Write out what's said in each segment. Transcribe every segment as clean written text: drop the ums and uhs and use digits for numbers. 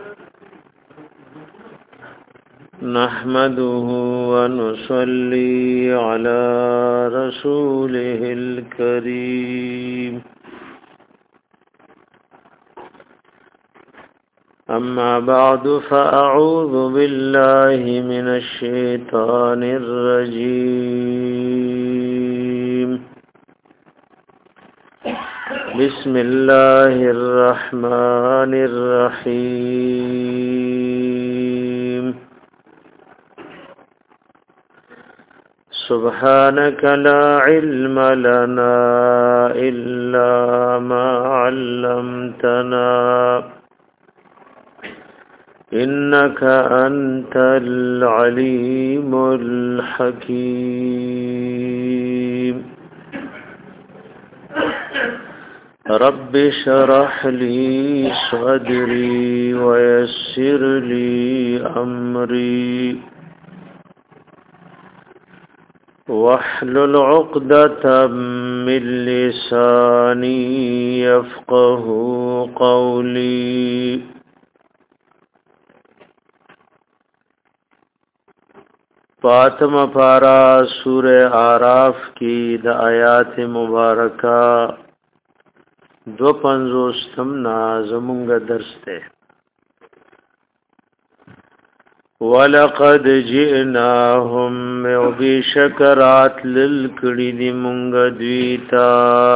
نحمده ونصلي على رسوله الكريم أما بعد فأعوذ بالله من الشيطان الرجيم بسم الله الرحمن الرحيم سبحانك لا علم لنا إلا ما علمتنا إنك أنت العليم الحكيم رب اشرح لي صدري ويسر لي أمري واحلل عقدة من لساني يفقه قولي فاطمہ پارا سورہ آراف کی د آیات مبارکہ 250 زمونږ درس ته ولقد جئناهم بشکرات للکړي دی مونږ دویتا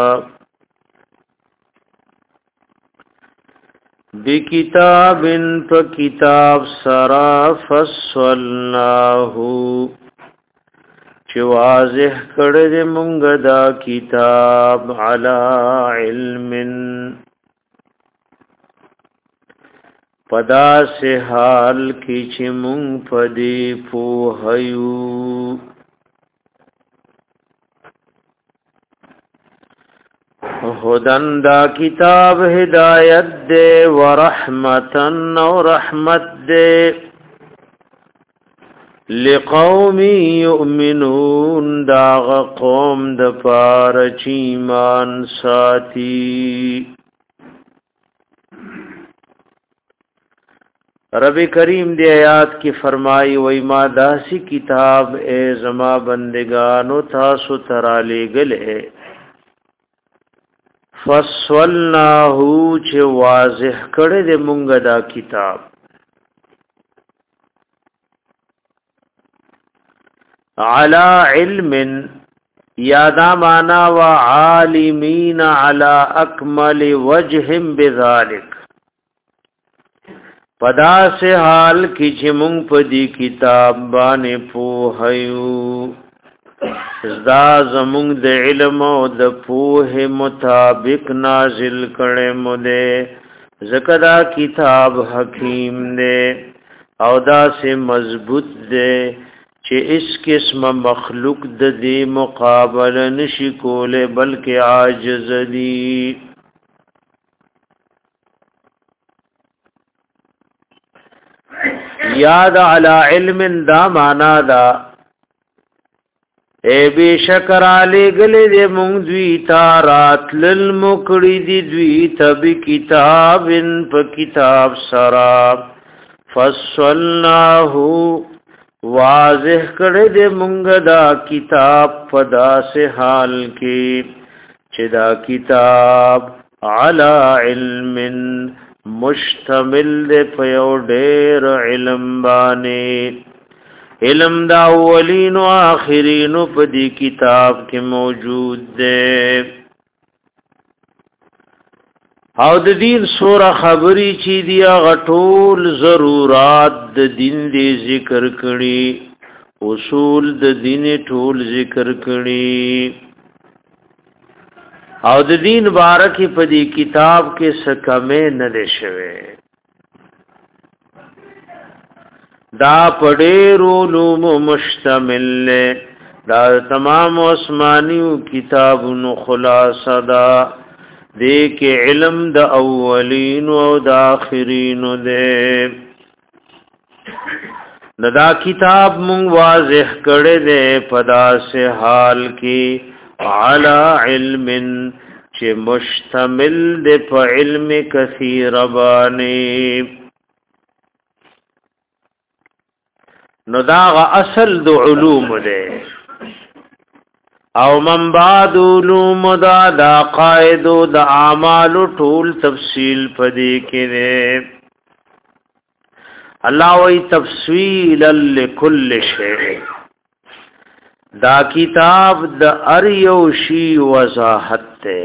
بکتاب فکتاب سرا فصلناه چې واضح کړه دې مونږ دا کتاب علی علم پدا سے حال کی چې مونږ پدې پوهیو هدن دا کتاب ہدایت دے ورحمتن و رحمت دے لقوم یؤمنون داغ قوم د پار چیمان ساتی رب کریم دی آیات کی فرمائی وی ما داسی کتاب اے زما بندگانو تاسو ترالے گلے فصلناه چې واضح کړه دې مونږ دا کتاب علی علم یادا معنا و عالمین علی اکمل وجه بذلک پدا سے حال کی چې مونږ په دې کتاب باندې پوهیو زدا زمونږ د علم او د پوهه مطابق نازل کړي مو دې زکدا کتاب حکیم دې او دا سے مضبوط دې چې اس قسم مخلوق د دې مقابله نشي کوله بلکې عاجز دي یاد علی علم دا معنا دا اے بی شکر علی گلی دے مونگ دوی تارات للمکڑی دی دوی تب کتابن پا کتاب سراب فصلناہو واضح کردے دے مونگ دا کتاب پدا سے حال کی چھ دا کتاب علی علم مشتمل دے پیو دیر علم بانے علم دا اولین و آخرین په دې کتاب کې موجود دی او د دین سوره خبري چې دی غټول ضرورت د دین دی ذکر کړي اصول د دین ټول ذکر کړي او د دین بارک په دې کتاب کې څه کمه نه ده شوه دا پډېرو علوم مشتمل دا تمام آسمانیو کتابونو خلاصه دا دې کې علم د اولین او د آخرین دې دا کتاب مون واضح کړه دې پدا سے حال کې علی علم چې مشتمل دې په علم کثیر باندې نو دا اصل د علوم ده او من بعد علوم دا قائد د اعمال ټول تفصیل پدې کې ده الله وی تفصیلا لكل شیء دا کتاب د اریو شی وضاحت ته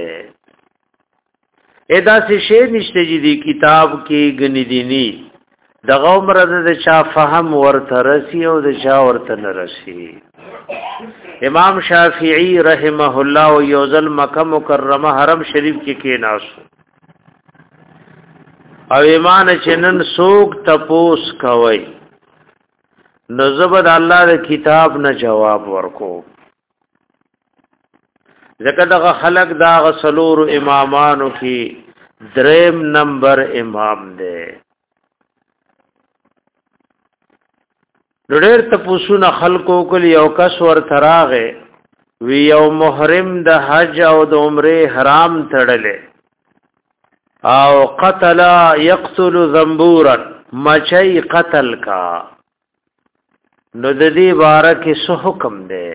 ادا سے شی نشته دی کتاب کې غنی دینی دغه عمر د چا فهم ورته رسی او د چا ورته نه رسی امام شافعی رحمه الله او یوزل مکه مکرمه حرم شریف کې ناسو او ایمان چنن سوق تپوس کوي نو زبد الله د کتاب نه جواب ورکو ځکه دغه خلق دا غسلور امامانو کې دریم نمبر امام دی ډېر تپوسونه خلقو کول یو کس ور تراغه وی یو محرم د حج او د عمره حرام تړلې او قتل يقتل ذنبورا مچي قتل کا نو د دې باره کې څه حکم دی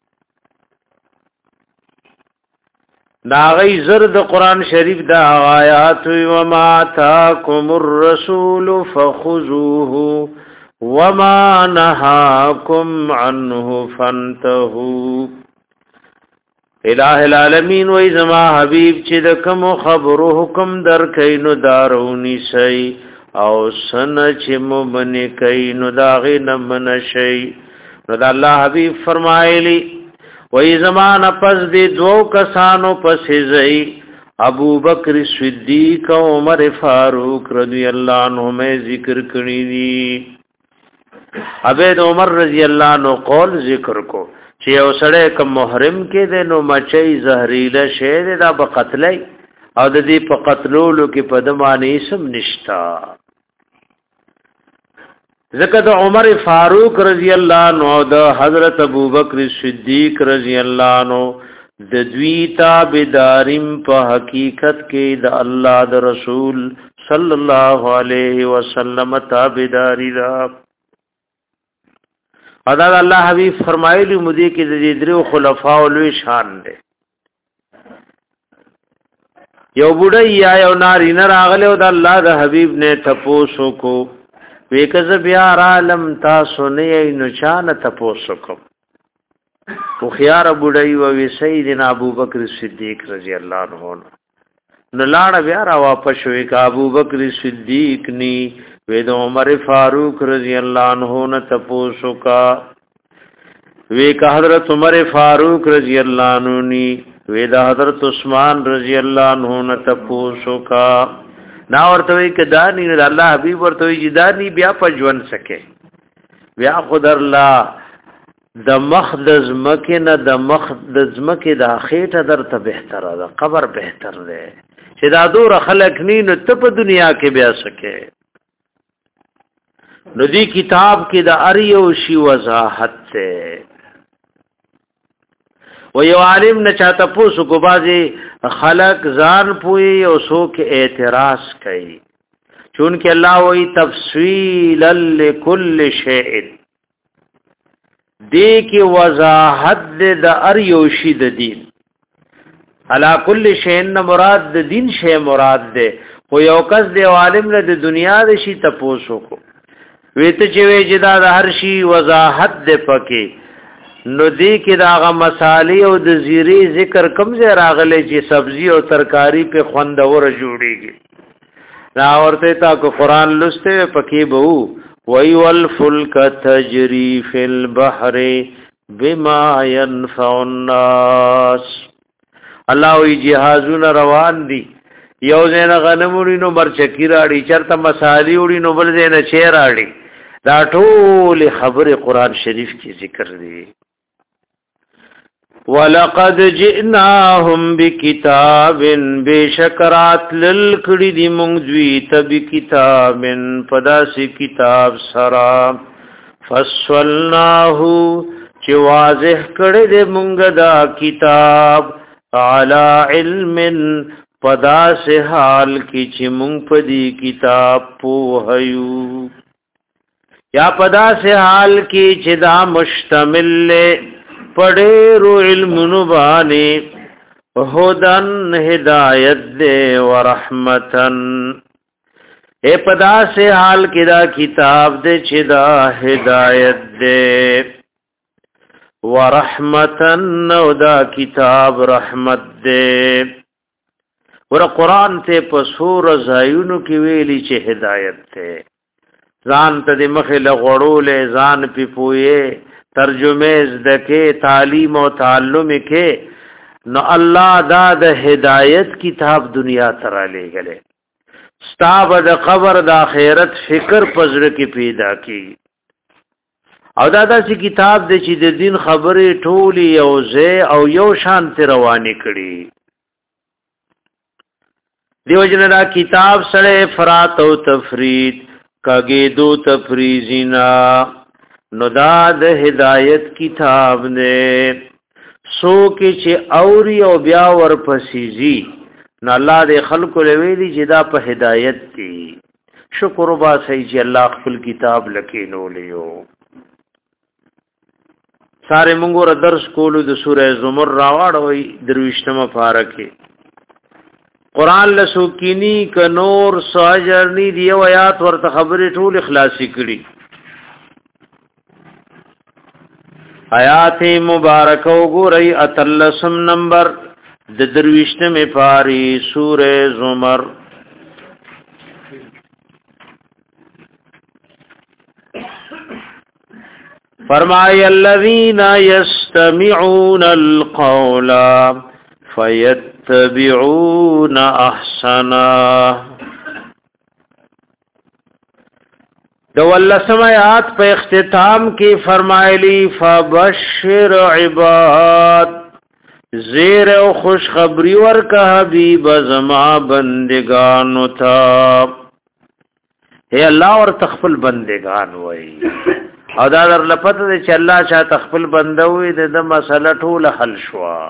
ناغی زرد قرآن شریف دا آیات وما تاکم الرسول فخذوه وما نهاکم عنه فانتهوا الہ العالمین وی زما حبیب چې د کوم خبرو حکم در کینو دارونی شي او سن چې مبن کینو داغه نمن شي نو د الله حبیب فرمایلی وی زمان پس دی دو کسانو پس زئی ابو بکر صدیق او عمر فاروق رضی اللہ عنہ میں ذکر کړی دی عبید عمر رضی اللہ عنہ قول ذکر کو چې یو سړی کوم محرم کې د نو مچي زهريله شه دا په قتلای او د دې په قتلولو کې په دمانه اسم نشتا ذکر د عمر فاروق رضی اللہ عنہ او د حضرت ابوبکر صدیق رضی اللہ عنہ د دوی تابعداریم په حقیقت کې د الله د رسول صلی الله علیه وسلم تابعداری را ادا الله حبیب فرمایلی مودي کې د دې درو خلفاء لوی شان دي یو بډای یا یو نارینه راغله او د الله د حبیب نه تپوسو کو ویکز بیا عالم تاسو نه نو چان تپوسو کو خو خيار بډای او سیدنا ابوبکر صدیق رضی الله عنه نو لاړ بیا را واپس شوی کا ابوبکر صدیق نی وید عمر فاروق رضی اللہ عنہ نے تپوسو کا وی کہ حضرت عمر فاروق رضی اللہ عنہ نی وید حضرت عثمان رضی اللہ عنہ نے تپوسو کا نا ورته وی کہ دانی الله حبیب ورته وی دانی بیا پجون سکے بیا خدای الله د مخدز مکه نه د مخدز مکه د اخیټه درته بهتره ده قبر بهتر ده چې دا دور خلق نی نو ته په دنیا کې بیا سکے نو دی کتاب کې د اریو شی وضاحت ته و یو عالم نه چاته پوسو کو بازي خلق ځان پوي او سو کې اعتراض کوي چون کې الله وی تفصیلا لكل شیء دی کې وضاحت د اریو شی د دین علا کل شیء مراد د دین شی مراد ده خو یو کس دی عالم نه د دنیا د شی تپوسو کو ویته چې وی جدا د هر شی وضاحت ده پکې نو دی کې داغه مصالح او د زیری ذکر کم زه راغله چې سبزی او ترکاری په خوندور جوړیږي دا ورته تا کو قران لسته پکې بو وی والفلک تجری فی البحر بما ينفع الناس الله وی جهازون روان دي یو زین غنموړي نو مرچکی راړي چرته مصالح وړي نو بل زین چیر راړي دا ټول خبره قران شریف کی ذکر دی ولقد جئناهم بكتاب بشکرات للکړي دی مونږ دوی ته بکتاب پداسي کتاب سرا فصلناه چې واضح کړي دی مونږ دا کتاب علی علم پداسه حال کی چې مونږ په دې کتاب پوهیو یا پدا سے حال کی چدا مشتمل لے پڑیرو علم نبانی ہدن ہدایت دے ورحمتن اے پدا سے حال کی دا کتاب دے چدا ہدایت دے ورحمتن او دا کتاب رحمت دے ور قرآن تے پسور زایونو کی ویلی چه ہدایت تے ځان ته د مخې لغړولې ځان پی پویې ترجمه زدکې تعلیم او تعلم کې نو الله دا د هدایت کتاب دنیا ترا لګلې ستاب د قبر د آخرت فکر پزړه کې پیدا کی او دا داسې کتاب د چې د دین خبرې ټولي او زه او یو شان ته روانې کړي دیو جن دا کتاب سره افراط او تفرید کاگے دو تفریزینا نداد ہدایت کتاب نے سو کے چے اوری او بیا ور پسیزی نا اللہ دے خلق لویلی جدا پا ہدایت تی شکر با سی چے اللہ خپل کتاب لکینو لیو سارے منگو را درس کولو دو سورہ زمر راوڑ ہوئی دروشتم پارکے قرآن لسوکینی کا نور ساجرنی دیو آیات ورت خبری ټول اخلاصی کړي آیات مبارکه وګورئ اتلسم نمبر د درویشتم پاری سورہ زمر فرمای الذین یستمعون القول فیتبعون احسنا دولسم آیات په اختتام کې فرمایلی فبشر عباد زیر او خوش خبری ورکا حبیب زما بندگانو تا اے اللہ اور تخفل بندگان وئی او دا در لپت دے چې الله چا تخفل بندوي د مسله ټول حل شوا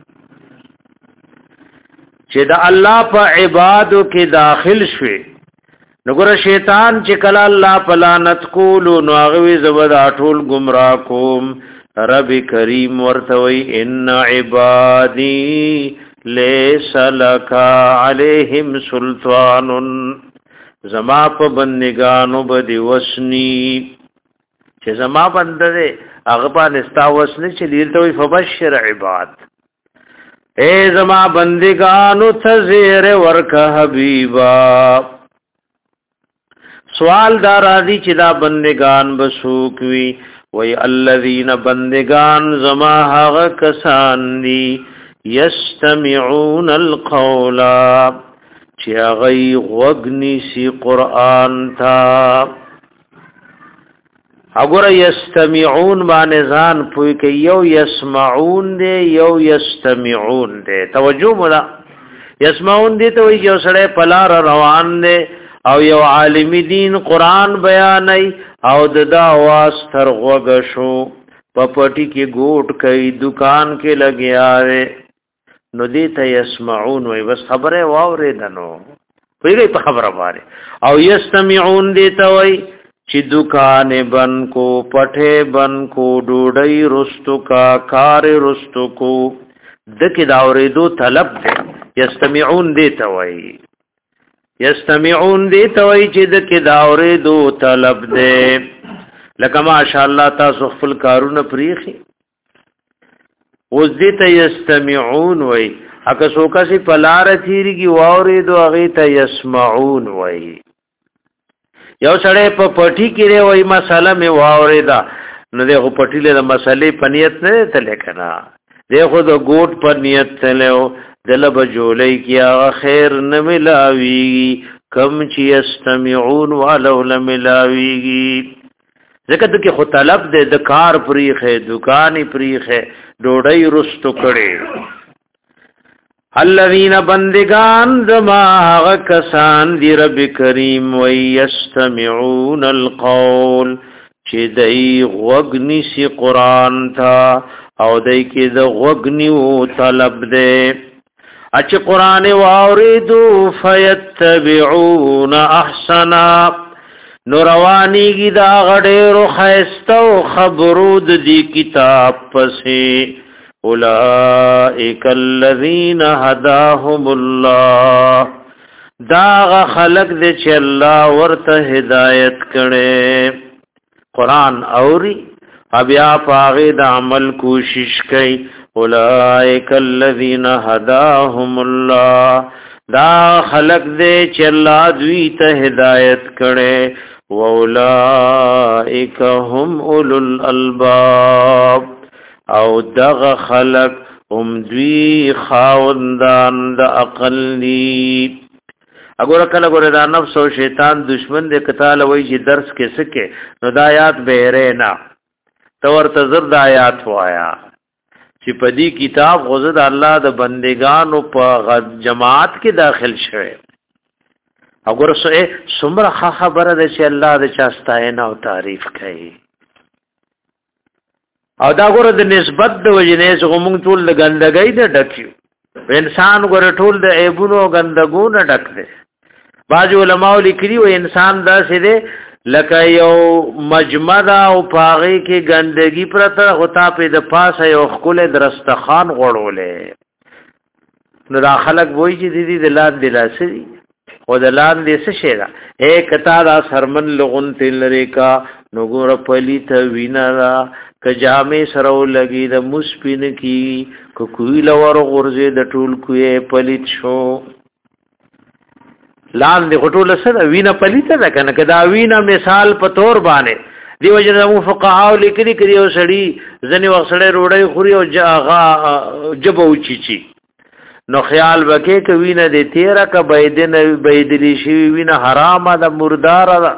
چې دا الله په عبادو کې داخل شوي نګور شیطان چې کله الله په لعنت کولو نو هغه زبر ټول گمراه کوم رب کریم ورتوي ان عبادی لیس لک علیہم سلطان زما په بندگانو بدی وسنی چې زما بنده هغه باندې ستا وسنی چې لیدوي فبشر عباد اے زما بندگانو تزیر ورکا حبیبا سوال دا راضی چې دا بندگان بسوکوي وی الذین بندگان زما هغه کسان دي یستمعون القول چې هغه غوږنی سی قران تا اگر یستمعون باندې ځان پوي کې یو یسمعون دي یو یستمعون دي توجه مولا یسمعون دي ته یو سره پلار روان دي او یو عالم دین قران بیانای او د आवाज تر غوږ شو پپټی کې ګوټ کوي دکان کې لګیاوي نو دې ته یسمعون وای بس خبره واورې دنو پیږي په خبره باندې او یستمعون دي ته وای چې دکان بن کو پټه بن کو ډوډۍ رستو کا کار رستو کو دکې دا اورېدو طلب دي یستمعون دي ته وای یستمعون دي ته وای چې دکې دا اورېدو طلب دي لکه ماشاءالله تاسو خپل کارونه پریخي اوس دې ته یستمعون وای اګه څوک سي پلار تیریږي واورېدو هغه ته یسمعون وای یو سړی په پټی کې وای مساله می واورېدا نو دغه پټی له مسالې پنیت نه تل کنا دغه د ګوټ پر نیت تلو دل بجولې کیا خیر نه ملاوي کم چې یستمعون ولو لملاوي ځکه دغه خو طلب د کار پریخه دکانې پریخه ډوډۍ رستو کړي الذین بندگان زما هغه کسان دی رب کریم وی یستمعون القول چې دای غوګنی سی قران تا او دای کې د غوګنی او طلب دے اچ قران واوریدو فیتبعون احسنا نو روانیږي دا غډېرو خیستو خبرو د دې کتاب پسې اولئک الذین هداهم الله دا خلق دې چې الله ورته هدایت کړي قران اوري بیا پاغه د عمل کوشش کوي اولئک الذین هداهم الله دا خلق دې چې الله دوی ته هدایت کړي واولائک هم اولو الالباب او دغ خلق هم دوی خاوندان د عقل دی اگر کله ګره دا نفس او شیطان دشمن دې کتاله وای چې درس کې سکے نو د آیات به نه تور تزر د آیات وایا چې په دې کتاب غوږ د الله د بندگانو په جماعت کې داخل شوه اگر سمره خبره ده چې الله د چاستاینه او تعریف کوي او دا ګوره د نسبت د وجنې څخه موږ ټول د ګندګۍ د ډکیو انسان ګوره ټول د عیبونو غندګو نه ډک دی باج علماء لیکلي و انسان داسې دی لکه یو مجمد او پاغي کې ګندګي پرته غطا په د پاسه یو خپل درستخان غړولې نو دا خلک وایي چې دې د لاد دلاسري او د لاد دې څه شي دا کتا دا سرمن لغون تل ریکا نو ګور پلی ته وینا را کجامه سره لګي د مسپین کی کوی لور غرزه د ټول کوی پلیت شو لان دی غټول سره وینا پلیته ده کنه کدا وینا مثال په تور باندې دیو جن فقهاو لیکلي کړي او سړی ځنی وسړی روړی خوري او جبو چی نو خیال وکې ک وینا دې تیرا ک بيدن بيدلی شي وینا حرامه ده مردار ده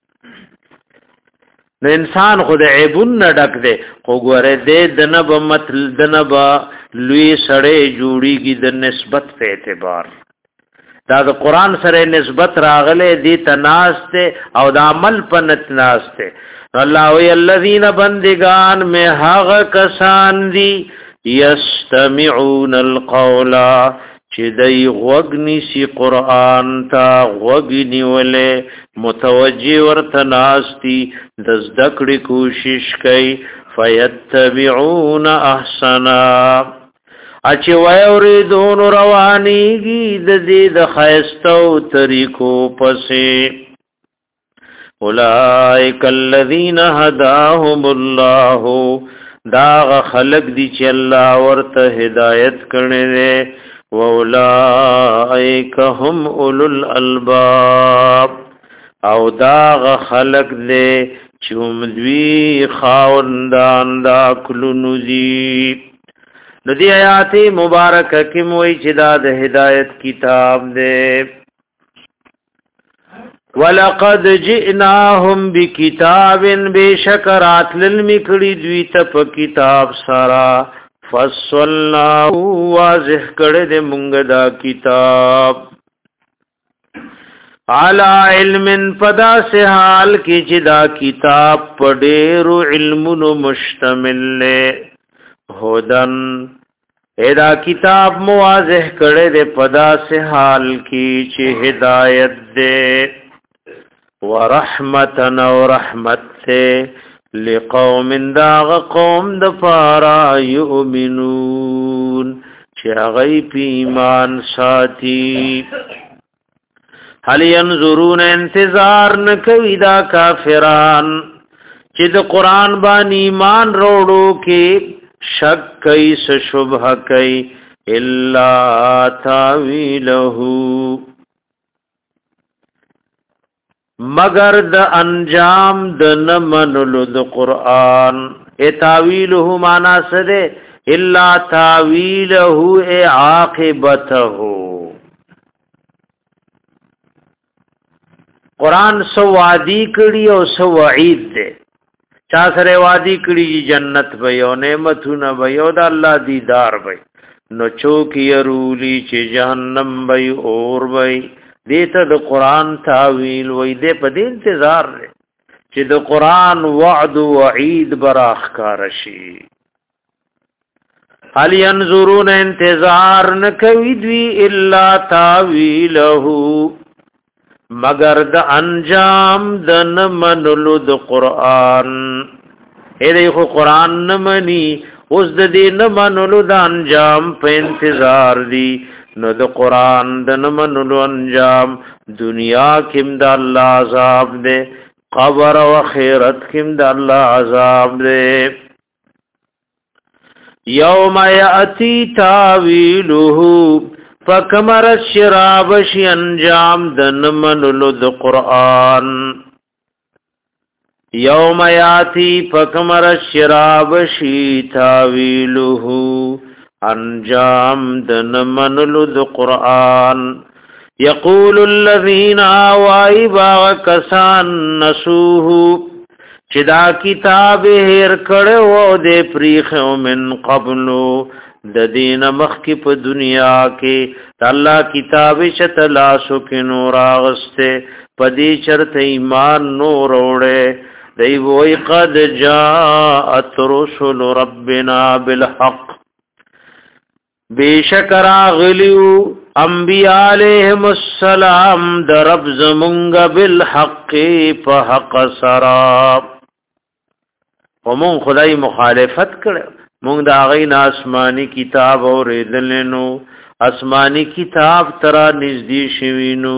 نو انسان خود عیبون نه ډک دی خو ګوره دې دنب متل دنب لوی سړی جوړیږي د نسبت په اعتبار دا د قران سره نسبت راغله دې تناسته او د عمل په نتناسته الله وی الذین بندگان میں هغه کسان دي یستمعون القول چې دای غوګنی سی قران تا غوګنی ولې متوجی ورته ناستی د زدکړې کوشش کوي فیتبعون احسنا اچ ويریدون روانیږي د دې د خیستو طریقو پسې اولئک الذین هداهم الله دا خلق دي چې الله ورته هدایت کړي واولائک هم اولو الالباب او دا خلق دې چې دوی خاوندان دا کلو نذیب ندی آیات مبارک کی موئی چې دا د هدایت کتاب دې ولقد جئناهم بکتاب بشکرات للمکړي دوی ته په کتاب سرا فصلنا واضح کړه دې مونږ دا کتاب علی علم پدا سے حال کی چې دا کتاب پډېرو علمونو مشتمل له هدن ادا کتاب مواضح کړه دې پدا سے حال کی چې ہدایت دې ورحمتن و رحمت سے لقوم داغ قوم دفارا یؤمنون چه غیب ایمان ساتی حل ینظرون انتظار نکوی دا کافران چه دا قرآن بان ایمان روڑو کے شک کئی سشبہ کئی اللہ تاویلہو مگر د انجام د نمنلو د قرآن تاویله معنا سره الا تاویله عاقبته قرآن سو وعدی کړي او سو وعید ده چا سره وعدی کړي جنت به او نعمتونه به او د الله دیدار به نو چوک يرولی چې جهنم به اور به دیتا د قرآن تاویل وی دے پا دی انتظار لے چی د قرآن وعد و وعید براخ کارشی حل ینظرون انتظار نکوی دوی الا تاویلہو مگر د انجام د نمنلو د قرآن اې خو قرآن نمني اوس د دې نمنلو د انجام په انتظار دی نو د قرآن د نمنلو انجام دنیا کې د الله عذاب دے قبر او آخرت کې د الله عذاب دے یوم یاتی تاویلہ فکمر الشراب شی انجام دن منلو د قرآن یوم یاتی فکمر الشراب شی تاویلہ انجام دن منلو د قرآن یقول الذین آوائی باغ کسان نسوہ چدا کتاب هر کړو دې پریخو من قبلو د دین مخکی په دنیا کې الله کتاب شتلا سو کې نور اغسته پدې چرته ایمان نور وړه دی وای قد جاءت رسل ربنا بالحق بیشکر اغلیو انبیاء علیہم السلام در رب زمونږ بالحق په حق سرا ومون خدای مخالفت کړ مونږ دا غین آسمانی کتاب اوریدلنو آسمانی کتاب ترا نږدې شوینو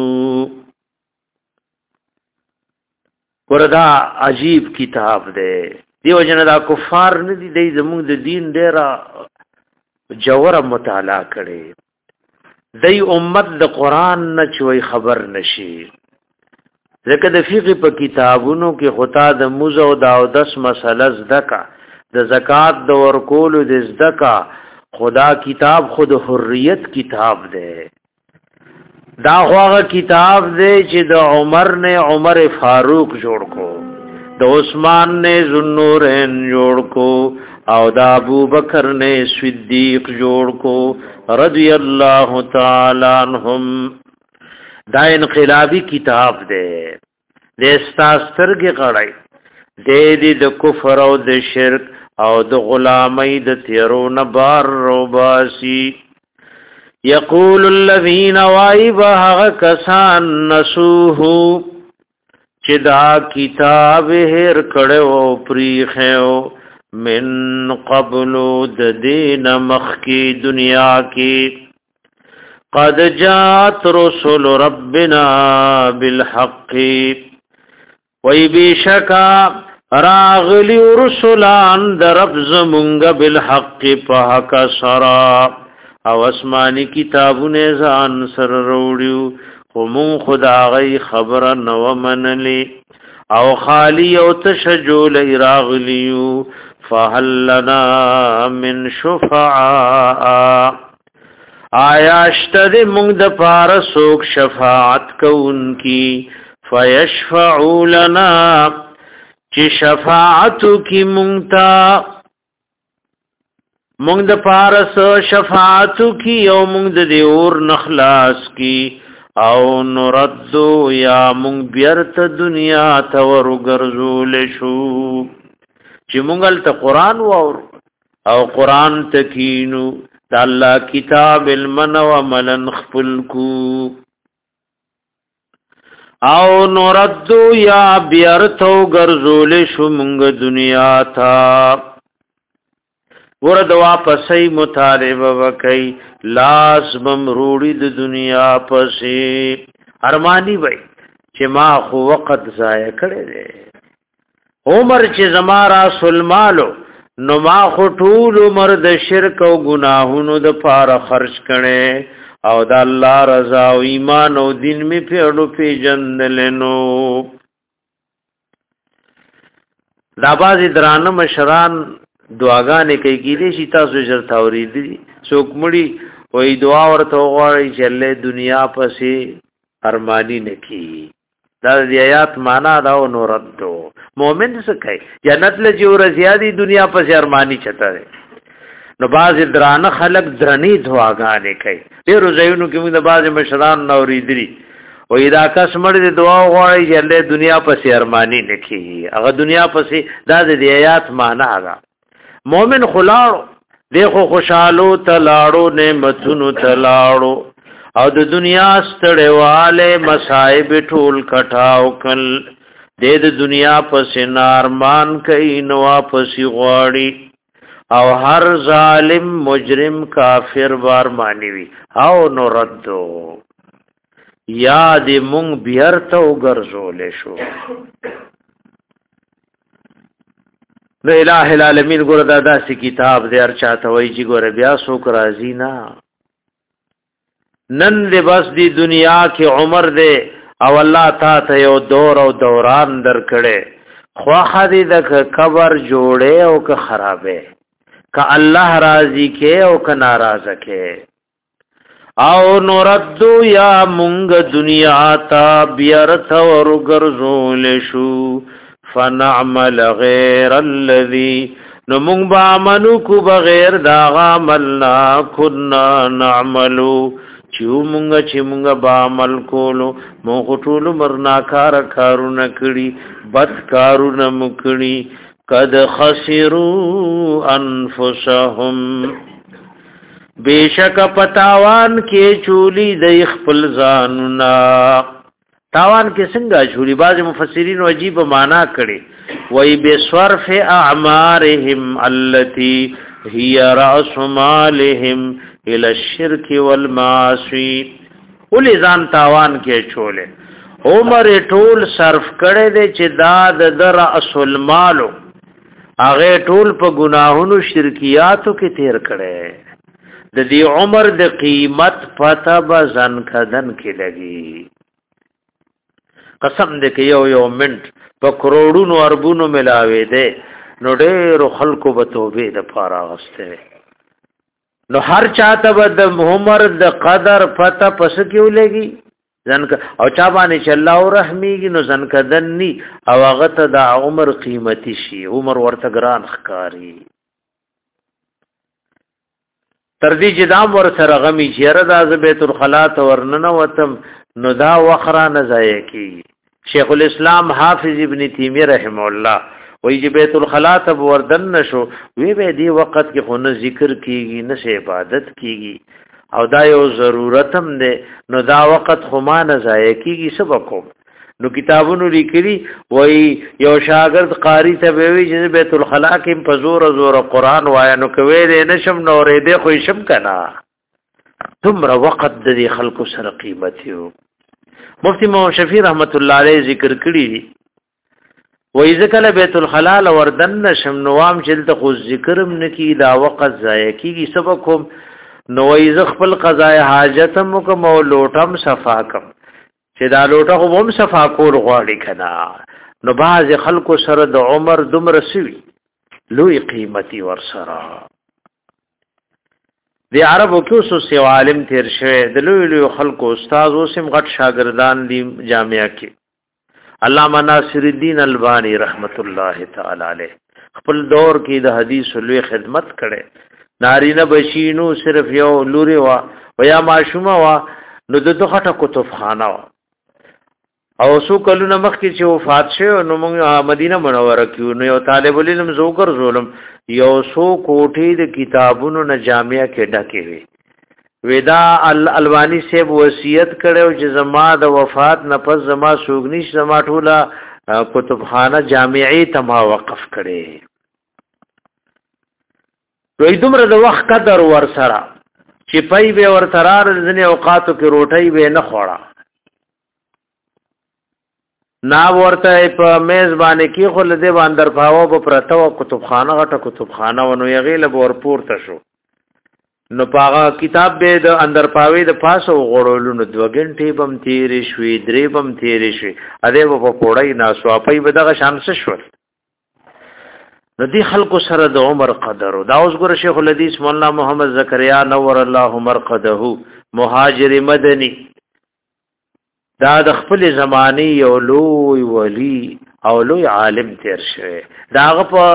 وردا عجیب کتاب دی دیو جن دا کفار نه دي د زمونږ د دین ډیره جوهر مطالعه کړي دای امت د قران نه چوي خبر نشي ځکه د فقه په کتابونو کې خطا د موزه او د 10 مسله زدکا د زکات د ورکول د زدکا خدا کتاب خود حریت کتاب دی دا هغه کتاب دی چې د عمر نے عمر فاروق جوړ کو د عثمان نے ذوالنورین جوړ کو او دا ابو بکر نے صدیق جوړ کو رضی اللہ تعالی عنہم دا انقلابی کتاب دے استاسترګ غړای دې د کفر او د شرک او د غلامی د تیرون بار روباسی یقول الذین وایبه کسان نسوه چې دا کتاب هر کړو پریخو من قبل د دین مخکی دنیا کی قد جاءت رسل ربنا بالحق وی بیشکا راغلی رسولان در رب زمونږ بالحق په حق سرا او اسمانی کتابونه ځان سر وروړو همون خدا غي خبر نو منلی او خالی او تشجول راغلیو فهل لنا من شفعاء آیا اشتد مونږ د پاره سوک شفاعت کوونکی فیشفعوا لنا چې شفاعت کی مونږ ته مونږ د پاره سو شفاعت کی او مونږ د اور نخلاص کی او نردو یا مونږ بیرته دنیا ته ورګرځول شو چې مونږل ته قران او قران تکینو د الله کتاب المن و عملن خپل کو او نردو یا بیرتو ګرځول شو مونږ دنیا ته ورد واپسې مطالبه وکي لاس بم روړي د دنیا پسې ارمانی وای چې ما خو وخت ضایع کړی دی عمر چې زمارا سلمالو نو ما خو ټول عمر د شرک او گناهونو د پاره خرج کړي او د الله رضا او ایمان او دین می پیړو پیجندلنو دا باز درانه مشران دعاګانې کوي کېدې شي تاسو چرته اورېدلي څوک مړي وې دعا ورته وغواړي چې الله دنیا پسې ارمانی نکي دا د آیات معنا دا او نوردو مومن څه کوي جنت له جوړ زیادي دنیا پسې ارمانی چته نو باز درانه خلق درنی دعاګانې کوي ډېر زینو کې موږ د باز مشران اورېدلي وې دا کس مړ دې دعا وغواړي چې الله دنیا پسې ارمانی نکي هغه دنیا پسې دا د آیات معنا ده مومن خلاړو دیکھو خوشحالو تلاړو نعمتونو تلاړو او د دنیا ستړیواله مصائب ټول کټاو کل د دنیا پس نارمان کئ نو واپس غواړي او هر ظالم مجرم کافر وار مانوي او نو ردو یاد مونږ بیرته وګرځول شو نو الہ العالمین ګور دادا سی کتاب دې ار چاته وای چې ګور بیا سو راضی نا نن دې بس دی دنیا کې عمر دې او الله تا ته یو دور او دوران در کړي خواخه دې د قبر جوړه او که خرابه که الله راضی کې او که ناراضه کې او نوردو یا مونږ دنیا تا بیرت ورګرزول شو فنعمل غیر الذي نو مونږ با منو کو بغیر دا عملنا كنا نعملو چې مونږ با عمل کولو مونږ ټول مرنا کارونه کړی بد کارونه مکړي قد خسروا انفسهم بیشک پتاوان کې چولی د خپل ځاننا تاوان کې څنګه چولی بعض مفسرین عجیب معنا کړي وای بسرف اعمارهم التي هي راس مالهم الى الشرك والمعاصي ولې ځان تاوان کې چوله عمر ټول صرف کړي دي چې دا د اصل مالو هغه ټول په گناهونو شرکیاتو کې تیر کړي د دې عمر د قیمت پته به ځن کدن کې لګي قسم دې کې یو منټ په کروڑونو اربونو ملاوي دي نو ډېر خلکو به توبه د پاره غسته نو هر چاته به د عمر د قدر پته پس کې ولګي ځن او چا باندې چې الله رحمېږي نو ځن کدن ني او هغه ته د عمر قیمتي شي عمر ورته ګران ښکاری تردی جدام ور سره غمی چیرې د بیت الخلا ته ورننه وتم نو دا وخرا نه ځای کی شیخ الاسلام حافظ ابن تیمیه رحم الله وی چې بیت الخلا ته وردن نشو وی به دی وخت کې خو نه ذکر کیږي نه عبادت کیږي او دا یو ضرورتم ده نو دا وخت خو ما نه ځای کیږي سبق کوم نو کتابونو لیکلي وای یو شاګرد قاری ته وی چې بیت الخلا کې په زور قرآن وایا نو کوي دې نشم نو رې دې خو شم کنا تمره وخت دې خلکو سره قیمت یو مفتی مو شفیع رحمت الله علیه ذکر کړی وای ذکر بیت الخلا وردن نشم نوام چې ته خو ذکرم نکی دا وخت ضایع کیږي سبق کوم نو وای ز خپل قضای حاجتم کوم او لوټم صفا کم چې دا لوټه خو هم صفا کول غواړي کنا نو باز خلکو سره د عمر دومره سوي لوی قیمتي ور سره دی عربو کې اوسو عالم تیر شوی د لوی خلکو استاد اوسم غټ شاګردان دی جامعہ کې علامہ ناصر الدین البانی رحمت الله تعالی علیہ خپل دور کې د حدیث لوی خدمت کړي نارینه بشینو صرف یو لوري وا ویا ماشومه وا نو د دوخه کتب خانه وا او سو کلونه مخکې چې وفات شو نو موږ مدینه منوره کې نو یو طالب العلم زوګر ظلم یو سو کوټې د کتابونو نه جامعہ کې ډکې وي ودا الالبانی صاحب وصیت کړو چې زما د وفات نه پس زما سوګنیش زما ټوله کتابخانه جامعي تما وقف کړي دوی دومره د وخت قدر ور سره چې پای به ور ترار ځنې اوقاتو کې روټي به نه خوړه نا ورته په میز باندې کې خو لده باندې پاو په پرتو کتابخانه غټه کتابخانه ونو یغیله ورپور ته شو نو پاغه کتاب به د اندر پاوی د پاسو غړولو نو 2 غنټې بم تیرې شوې 3 بم تیرې شوې اده په پوړای ناسو اپي به دغه شانس شو نو دی خلکو سره د عمر قدر دا اوس ګور شیخ الحدیث مولانا محمد زکریا نور الله مرقده مهاجر مدنی دا د خپل زمانی یو لوی ولی او لوی عالم تیر شوی داغه په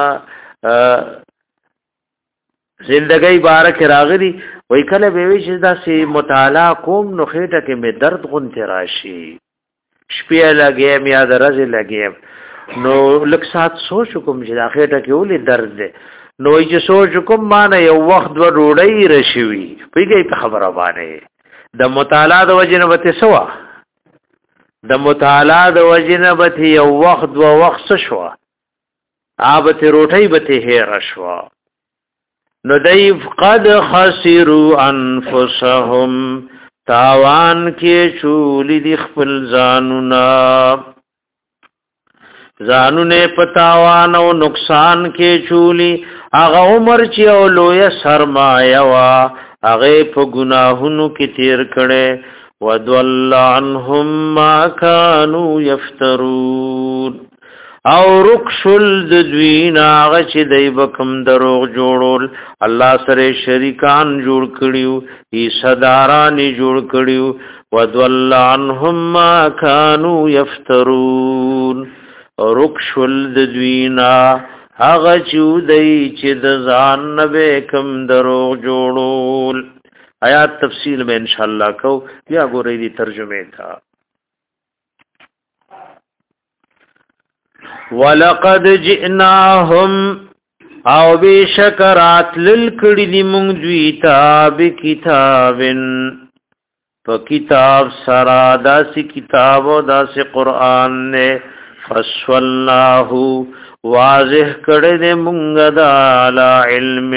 زندګۍ بارک راغلی وای کله به وی چې دا سي مطالعه کوم نو خېټه کې می درد غون تراشي شپې لګې میا درځه لګې نو لک سات سوچ کوم چې دا خېټه کې ولې درد ده نو چې سوچ کوم مان یو وخت و روړی رشوي پیږي په خبره باندې د مطالعه د وجنه به سوا د مطالعه د وجنه به یو وخت و وخت شو آبت روټي به هیر شو نو دیف قد خسروا انفسهم تاوان کې چولی دی خپل زانونه پتاوان او نقصان کې چولی هغه عمر چې او لوی سرمایه وا هغه په گناهونو کې تیر کړي ودل عنهم ما كانوا يفترون او رکشل د دوینا هغه چې دای بکم دروغ جوړول الله سره شریکان جوړ کړیو ای صدارانی جوړ کړیو ودل عنهم ما كانوا يفترون رکشل د دوینا هغه چې دای چې د ځان نه کم دروغ جوړول آیات تفصیل میں انشاءاللہ کو یا ګورې دي ترجمه کا ولقد جئناهم او بشکرات للکړي دي مونږ دوی ته به کتابن په کتاب سرا داسې کتاب او داسې قران نه فصلناه واضح کړه دې مونږ د علی علم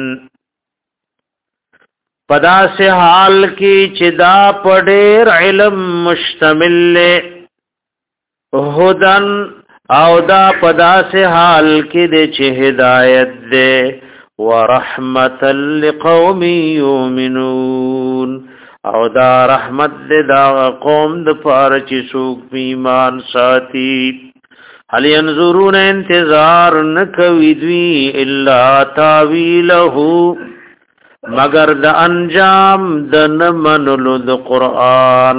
پدا سے حال کی چدا پډیر علم مشتمل له هدن او دا پدا سے حال کی دې چې هدایت دې ورحمتا لقوم یؤمنون او دا رحمت دې دا قوم د پاره چې څوک ایمان ساتي هل ينظرون انتظار نکوي دوی الا تاویله مگر د انجام د نمنلو د قرآن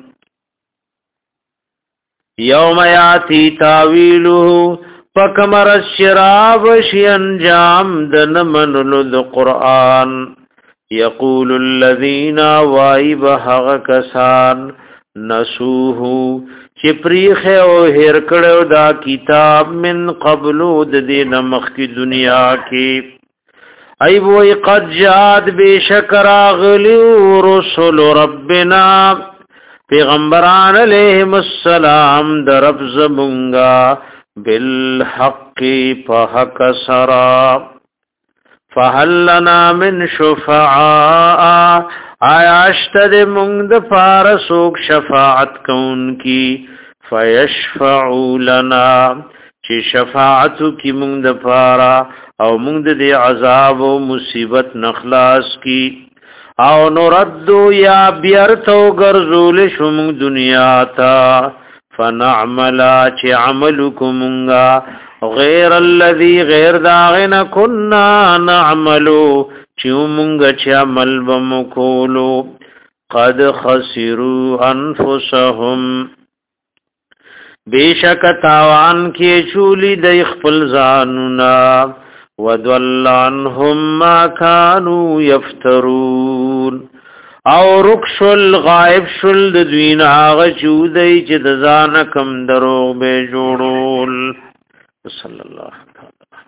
یوم یاتی تاویلو پکمر الشراب شی انجام د نمنلو د قرآن یقول الذین وائب حق کسان نسوه چپریخ او هر کړو دا کتاب من قبلو د دین مخ کی دنیا کې ای وای قد جاد بشکر اغلی رسول ربنا پیغمبران علیہم السلام در رب زمونگا بالحق فحق سرا فهل لنا من شفعاء آیاشتد مونگ فارسوک شفاعت کون کی فیشفعو لنا چی شفاعتو کی مونگ فارا او مونږ د عذاب او مصیبت نخلاص کی او نردو یا بیرتو ګرځول شوم دنیا تا فنعمل چې عملکمغا غیر الذي غیر داغنا كنا نعملو چې مونږ چې عمل بمکولو قد خسروا انفسهم بیشک تاوان کې چولی د خپل ځانونا وَضَلَّ عَنْهُمْ مَا كَانُوا يَفْتَرُونَ او رکشل غائب شل د دوین آغا چودئی چې د ځان کم دروغ به جوړول صلی الله تعالی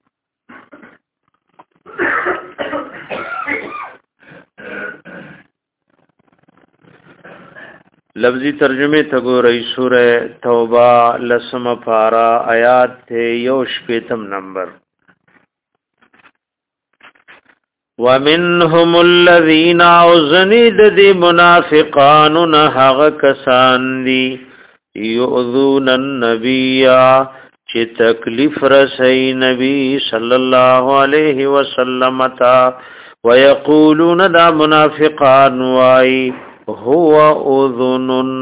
لفظی ترجمه ته ګورئ سورہ توبہ لسم پارا آیات ته یو شپیتم نمبر وَمِنْهُمُ الَّذِينَ عُزْنِدَ دِي مُنَافِقَانُ نَحَغَ كَسَانْ دِي يُؤْذُونَ النَّبِيَّ چه تکلیف رسئی نبی صلی اللہ علیہ وسلم تا وَيَقُولُونَ دا منافقان وائی هُوَ اُذُنٌ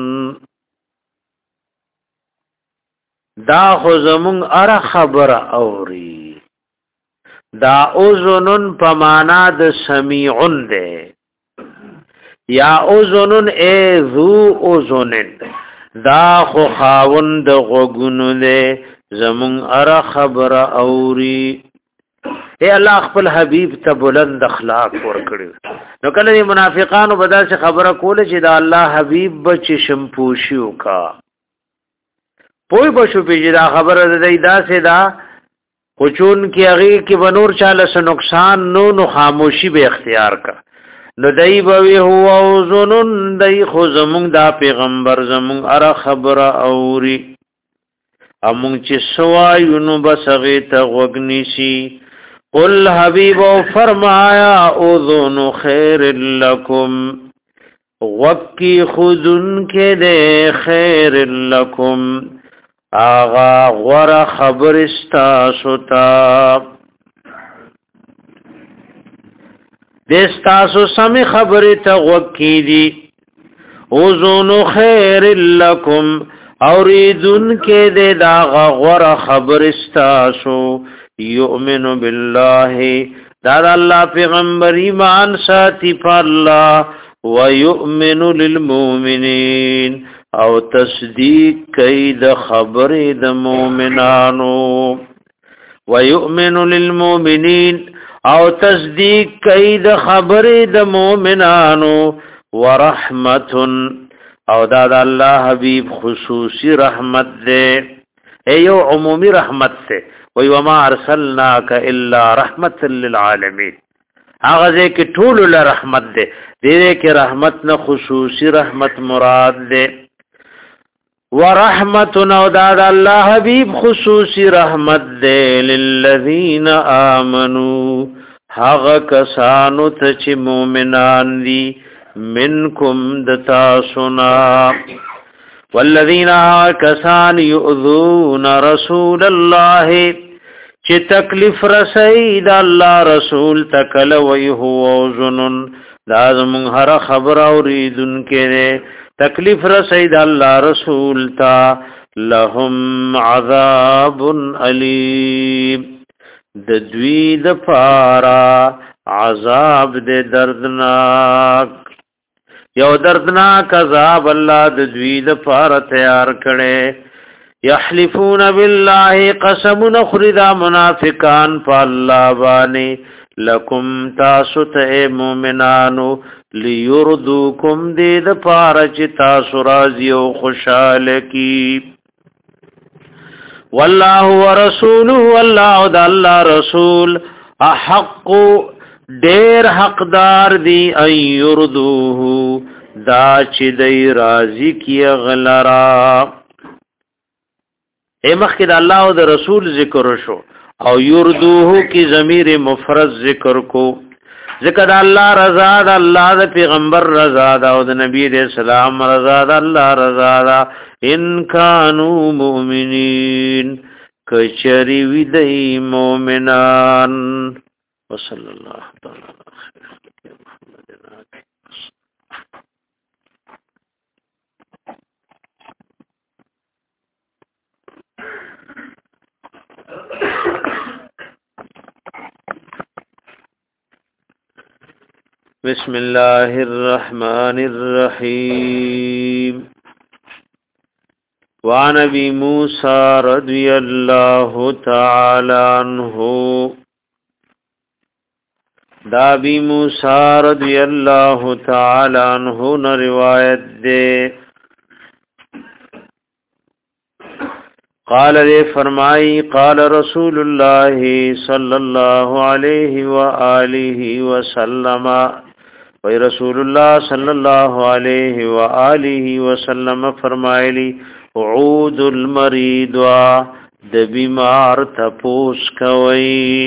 دا خزمون ار خبر اوری دا اذنن پمانا د سمیعن دے یا اذنن ای ذو اذنن دا خو خاوند غوگنو دے زمون ار خبر اوری اے الله خپل حبیب ته بلند اخلاق ورکړي نو کله منافقانو بدا سے خبره کوله چې دا الله حبیب بچ شمپوشیو کا پوی بشو پیجی دا خبره د دا سے دا خچون کی اغی کی بنور چاله سے نقصان نو خاموشی به اختیار کا نو دای بوی هو اوزنن دای خو زمون دا پیغمبر زمون اره خبر اوري امون چې سوایو نو بسغه ته وګنیشي قل حبیب او فرمایا اذن خیر لکم وکی خودن کې ده خیر لکم آغا غور خبر استاسو تا دستاسو سمی خبر تا وکی دی اذن خیر لکم اوریدن کې ده دا غور خبر استاسو یؤمن بالله دا الله پیغمبر ایمان ساتي په الله ويؤمن للمؤمنين او تصدیق کوي د خبرې د مؤمنانو ويؤمن للمؤمنين او تصدیق کوي د خبرې د مؤمنانو ورحمت او دا د الله حبيب خصوصي رحمت ده ایو عمومي رحمت ده وی وما ارسلناک الا رحمت للعالمین اغازه کی ټول له رحمت ده دې کې رحمت نه خصوصي رحمت مراد ده ورحمت نو دا الله حبیب خصوصي رحمت ده للذین آمنو هغه کسانو ته چې مؤمنان دي منکم دتا سنا والذین کسان یؤذون رسول الله چې تکلیف رسید الله رسول تکل وی هو زنن لازم هر خبر اوریدن کې تکلیف رسید الله رسول تا لهم عذاب علیم د دوی د پارا عذاب د دردناک یو دردناک عذاب الله د دوی د پاره تیار کړي یحلفون بالله قسم نخردا منافقان فالله بانی لکم تاسو ته مؤمنانو لیردوکم دې د پاره چې تاسو راضي او خوشاله کی والله ورسوله والله د الله رسول احق ډیر حقدار دی ایردوه دا چې دی راضی کی غلرا ایمخ کې د الله او د رسول ذکر شو او یردوه کی ضمیر مفرد ذکر کو ذکر د الله رضا د الله د پیغمبر رضا د نبی رسول سلام رضا د الله رضا ان کانوا مؤمنین کچری وی دی مؤمنان وصلی اللہ تعالی علی محمد بسم اللہ الرحمن الرحیم وعن ابی موسیٰ رضی اللہ تعالی عنہ دا ابی موسیٰ رضی اللہ تعالی عنہ نے روایت دے قال دے فرمائی قال رسول اللہ صلی اللہ علیہ وآلہ وسلم وی رسول اللہ صلی اللہ علیہ وآلہ وسلم فرمائلی عود المرید د بیمار تپوس کوئی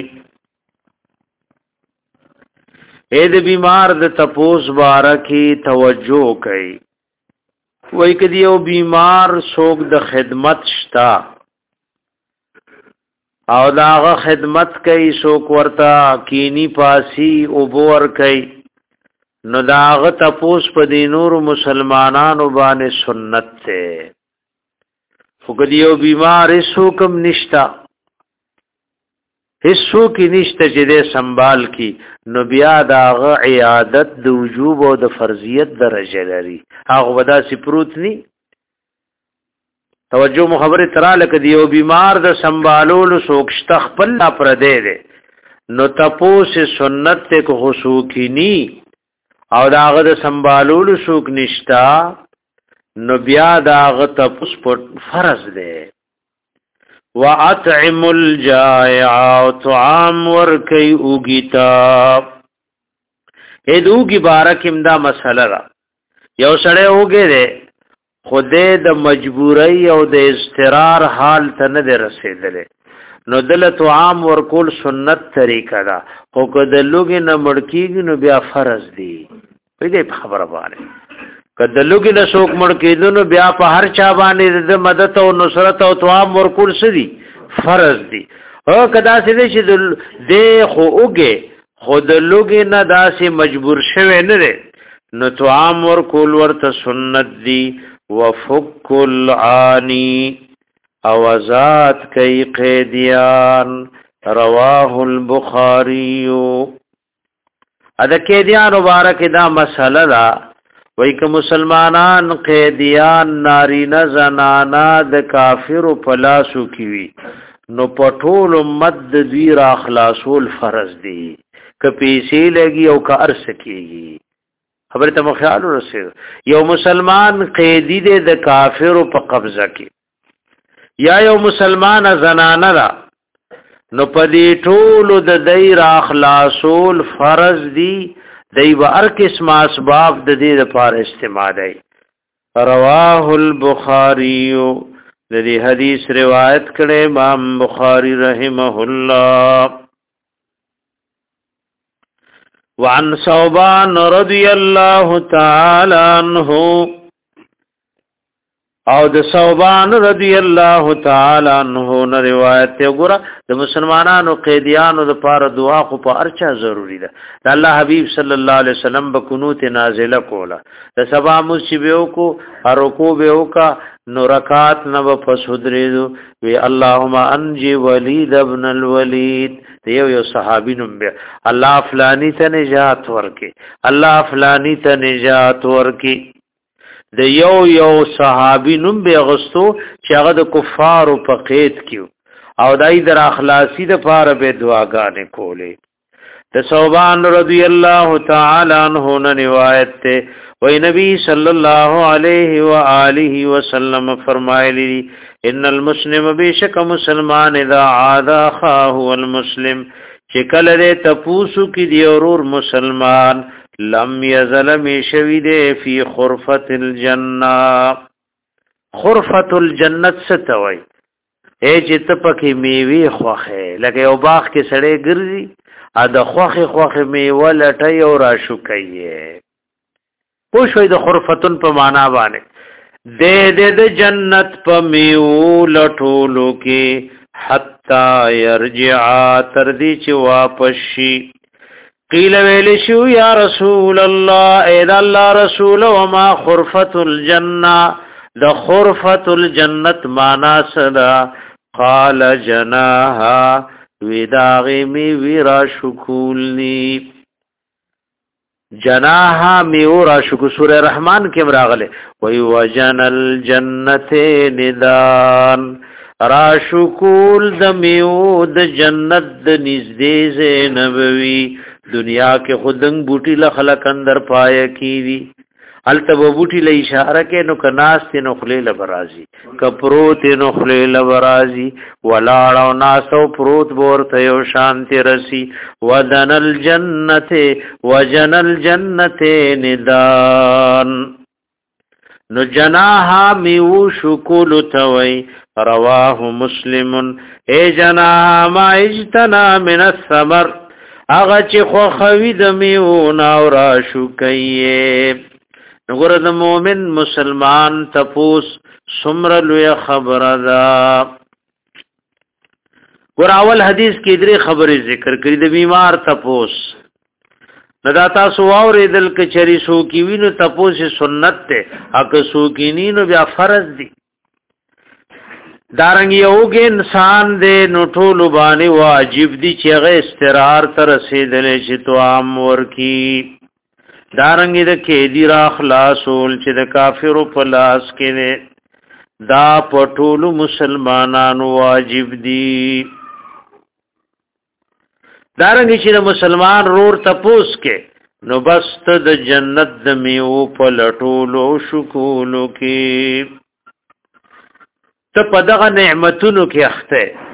اے د بیمار د تپوس بارکی توجہ کئی وی کدی او بیمار سوک د خدمت شتا او داغه خدمت کئی سوک ورتا کینی پاسی او بور کئی نو داغه تپوس په دی نور مسلمانانو باندې سنت ته فکدی او بیمار سوکم نشتا هیڅو کې نشته چې دې سنبال کی نو بیا داغه عیادت د وجوب او د فرضیت درجه لري هغه ودا سپروت ني توجه مخبره تراله کدی او بیمار د سنبالولو سوکشت خپل پر دې نو تپوس سنت ته کو حسوکی ني او داغه د سنبالولو سوک نشتا نو بیا داغه تپوس پر فرض ده وَأَطْعِمُ الْجَائِعَ طعام ورکی اوگیتا ادوګي بارکم دا مسله را یو سړی وګره خدای د مجبورۍ او د اضطرار حال ته نه رسیدلې نو دل طعام ورکول سنت طریقه دا خو کده لوګي نه مړکیږي نو بیا فرض دی په دې خبره باندې کده لوګي نه څوک مړکیدو نو بیا په هر چا باندې د مدد او نصرت او طعام ورکول سدي فرض دی او کدا سې چې د خو اوګه خود لوګي نه داسې مجبور شوه نه نو طعام ورکول ورته سنت دی وفک العانی اوازات کئی قیدیان رواه البخاری ادا قیدیان مبارک دا مسئلہ دا وی که مسلمانان قیدیان نارینه زنانا د کافر پلاسو کیوی نو پټول امت د دوی را خلاصول فرض دی که پیسې لګي او که ارس کیږي خبره ته خیال ورسېږي یو مسلمان قیدی دی د کافر په قبضه کې یا یو مسلمان زنانه را نو پدې ټول د دای را خلاصول فرض دی دای به هر قسم اسباب د دې لپاره استعمالای رواه البخاری د دې حدیث روایت کړي امام بخاری رحمه الله وعن ثوبان رضی الله تعالی عنہ او د ثوبان رضی الله تعالی عنہ نه روایت ته ګره د مسلمانانو قیدیانو د پاره دعا خو په ارچا ضروری ده د الله حبیب صلی الله علیه وسلم به قنوت نازله کوله د سبا مصیبو کو رکوع به وکا نو رکعات نو فسدریدو وی اللهم انجی ولید ابن الولید یو صحابی نوم به الله فلانی ته نجات ورکي الله فلانی ته نجات ورکي د یو صحابی نوم به غستو چې هغه د کفارو په قید کیو او دای در اخلاصی د پاره به دعاګانې کولې د ثوبان رضی الله تعالی عنہ نے روایت ته وی نبی صلی الله علیه و آله وسلم فرمایلی ان المسلم بیشک مسلمان اذا عاد اخاه والمسلم چې کله دې تپوسو کې دی اورور مسلمان لم یزل میشوید فی خرفت الجنه خرفت الجنت ستوي اے چې تپکه میوي خوخه لکه یو باغ کې سړې ګرځي ا د خوخه میوه لټي او راشو کوي پوښوي د خرفتن په معنا باندې د جنت په میو لټولو کې حتا يرجع تر دې چې واپس شي قیل ویل شو یا رسول الله اے الله رسول وما خرفت الجنه د خرفت الجنت معنا صدا قال جناها وداغی می ویرا شکولنی جناها می ورا شکو سورہ رحمان کې مراغله وی وجن الجنت ندان را شکول د میو د جنت د نږدې زینبوی دنیا کې خودنګ بوټي له خلق اندر پای کیوی التب بوټي له اشاره کې نو کناس ته نو خلیل برازي کپروت نو خلیل برازي ولاړ او ناسو پروت ورته یو شانتی رسی ودنل جنته وجنل جنته ندان نو جناها میو شکول توي رواه مسلم اے جناها ما اجتنا من الثمر اغه چې خو خوي د میو ناو را شو کوي نګور د مؤمن مسلمان تپوس سمر لوی خبر دا ګور اول حدیث کې درې خبرې ذکر کړې د بیمار تپوس ندا تاسو اوریدل ک چری سو کی وینو تپوس سنت ته اګه سو کی نینو بیا فرض دي دارنګ یوګ انسان دې نو ټول باندې واجب دي چې هغه استقرار تر رسیدلې چې تو عام ورکی دارنګ دې کې دی را خلاصول چې د کافرو په لاس کې دا پټول مسلمانانو واجب دي دارنګ چې د مسلمان رور تپوس کې نو بس ته د جنت د میو په لټولو شکولو کې ته پدغه نعمتونو کې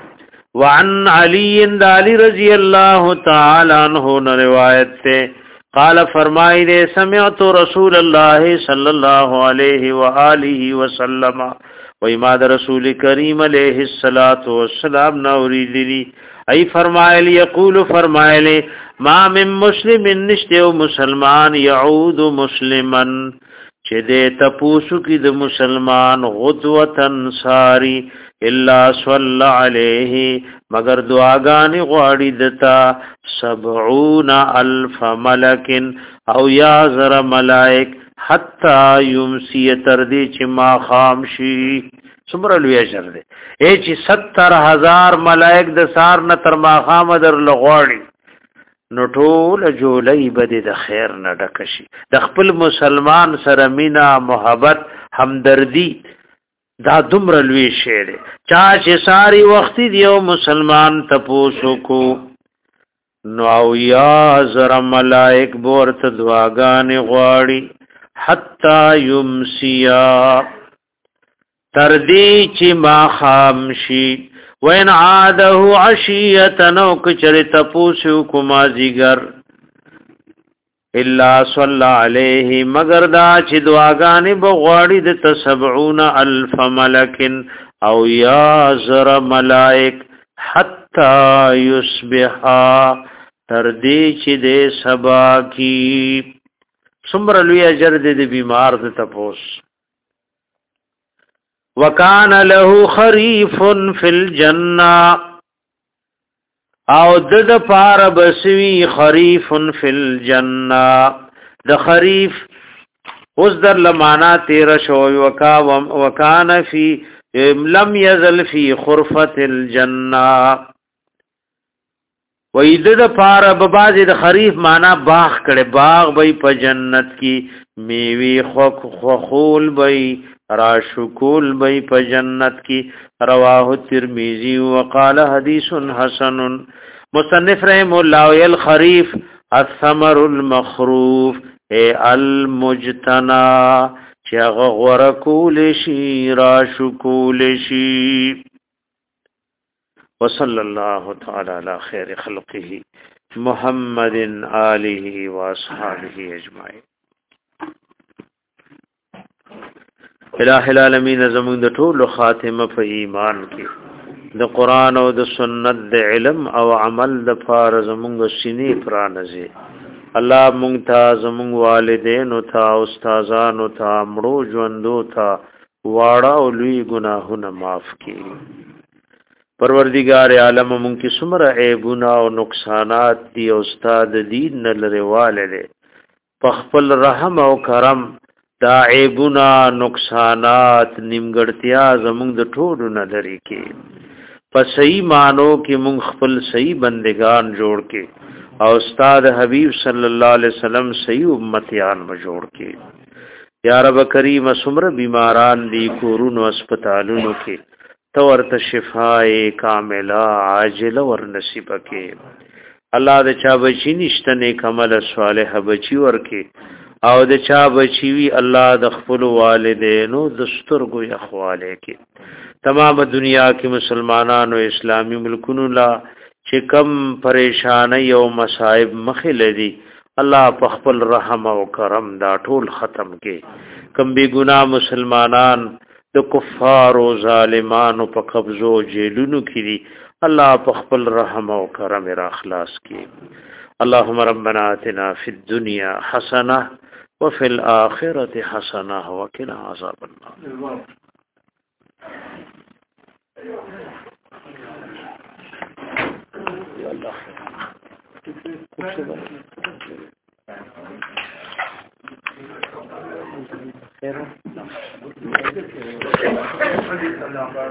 اخته وعن علی علی رضی الله تعالی عنہ روایت ته قال فرمای دے سمعت رسول الله صلی الله علیه و آله وسلم و امام رسول کریم علیہ الصلات والسلام نوریدلی ای فرمایل یقول فرمایل ما من مسلم نشته مسلمان يعود مسلمن چې دې تپوسو کې د مسلمان غدوتن ساری الا صلی علیه مگر دعاګانې غواړي دتا 70,000 ملک او یا زر ملائک حتا یمسی تر دې چې ما خامشي څومره لوی اجر دی اے چې 70,000 ملائک د سار نه تر ما خام در لغواړي نو ټول جولای بده د خیر نه ډکشي د خپل مسلمان سره مینا محبت همدردی دا دومره لوی شی دی چا چې ساری وخت دیو مسلمان تپوسو کو نو او یا زر ملائک بورت دعاګانې غواړي حتا یمسیا تردی چې ما خامشي وین عاده عشیه نو کچر تپوسو کما زیگر الا صلی علیه مگر دا چې دعاګانې بغواړي د 70,000 ملک او یا زر ملائک حتا یصبحا تردی چې د سبا کی څومره لوی اجر د بیمار د تپوس وکان له خریف فی الجنه او د پار بسوی خریف فی الجنه د خریف اوس در لمانا 13 شو وکان فی لم یزل فی خرفت الجنه وید د پار بباز د خریف معنا باغ کړي باغ وای په جنت کې میوي خول وای راشکول بی په جنت کی رواه ترمذی وقال حدیث حسن مصنف رحم الله الخریف الثمر المخروف المجتنا چې غورکول شي راشکول شي وصلی الله تعالی علی خیر خلقه محمد آله و اصحابہ اجمعین الہ العالمین زمون د ټولو خاتمه په ایمان کې د قران او د سنت د علم او عمل د فار زمونږ سینې پرانځي الله مونږ ته زمونږ والدین او ته استادان او ته مړو ژوندو ته واړه او لوی ګناهونه معاف کړي پروردگار عالم مونږ کې څومره عیبونه او نقصانات دي او استاد دین نه لريواله دي په خپل رحم او کرم دا عیبونا نقصانات نیمګړتیا زمونږ د ټولو نه لري کې په صحیح مانو کې مونږ خپل صحیح بندگان جوړ کې او استاد حبیب صلی الله علیه وسلم صحیح امتیان ما جوړ کې یا رب کریم سمره بیماران دی کورونو هسپتالونو کې تو ورته شفای کامله عاجله ور نصیب کې الله د چا بچی نشته نیک عمل صالح بچی ورکې او د چا بچیوی الله د خپل والدینو د سترګو اخواله کې تمام دنیا کې مسلمانانو اسلامی ملکونو لا چې کم پریشانی او مصائب مخې لري الله په خپل رحم او کرم دا ټول ختم کې کم بی ګناه مسلمانان د کفار او ظالمانو په قبضو جیلونو کې دي الله په خپل رحم او کرم را خلاص کې اللهم ربنا آتنا فی الدنيا حسنه وفي الآخرة حسنة وقنا عذاب النار خير